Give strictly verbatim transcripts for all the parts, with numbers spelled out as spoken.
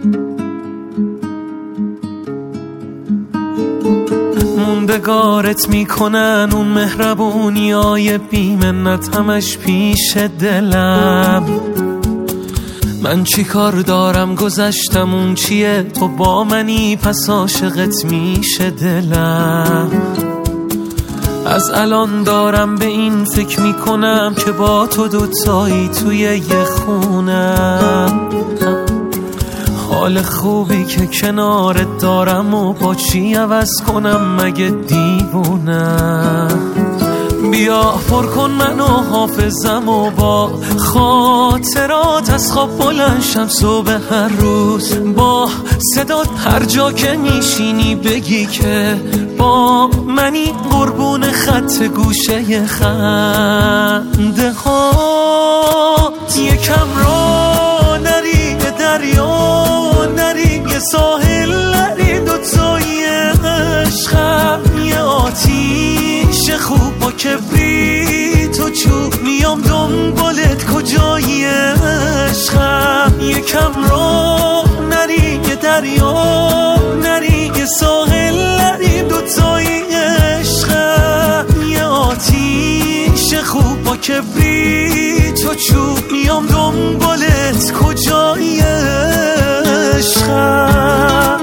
موندگارت میکنن اون مهربونی های بیمنت همش پیش دلم. من چی کار دارم گذشتم اون چیه، تو با منی پس عاشقت میشه دلم. از الان دارم به این فکر میکنم که با تو دوتایی توی یه خونم. حال خوبی که کنارت دارم و با چی عوض کنم مگه دیوونم. بیا پر کن منو حافظم و با خاطرات از خواب بلند شم صبح هر روز. با صدات هر جا که میشینی بگی که با منی، قربون خط گوشه خنده هات. یکم را نری دریا نری، یه ساحل نری، دوتایی عشقم یه آتیش خوب با کبریت و چوب. میام دنبالت کجایی عشقم. یکم را نری یه دریا نری، یه ساحل نری، دوتایی عشقم یه آتیش خوب با کبریت و چوب. میام دنبالت کجایی عشقم.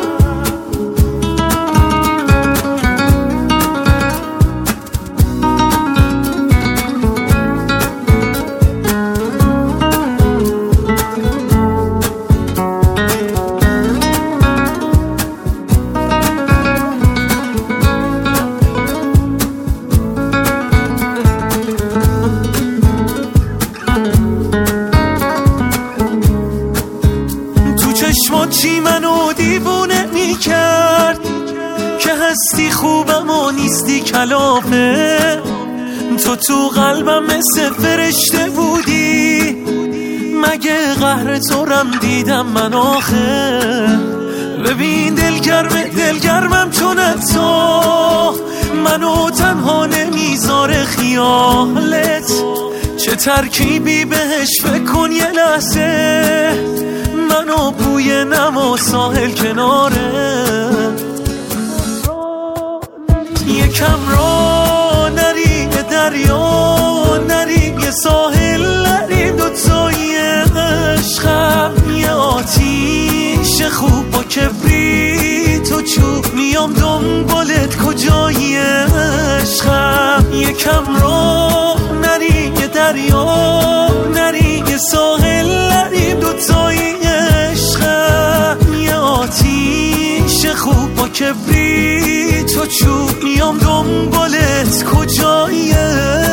چی منو دیوونه میکرد که هستی خوبم و نیستی کلافه. تو تو قلبم مثل فرشته بودی، مگه قهر تو رم دیدم من آخه. ببین دلگرم دلگرمم چون تو منو تنها نمیذاره خیالت. چه ترکیبی بهش فکر کن یه لحظه، منو بوی نم و ساحل کناره. یکم را نری دریا نری، یه ساحل نری، دوتایی عشقم یه آتیش خوب با کبریت و چوب. میام دنبالت کجایی عشقم. یکم را نری یه دریا نری، یه ساحل نری، دوتایی آتیش خوب با کبریت و چوب. میام دنبالت کجایی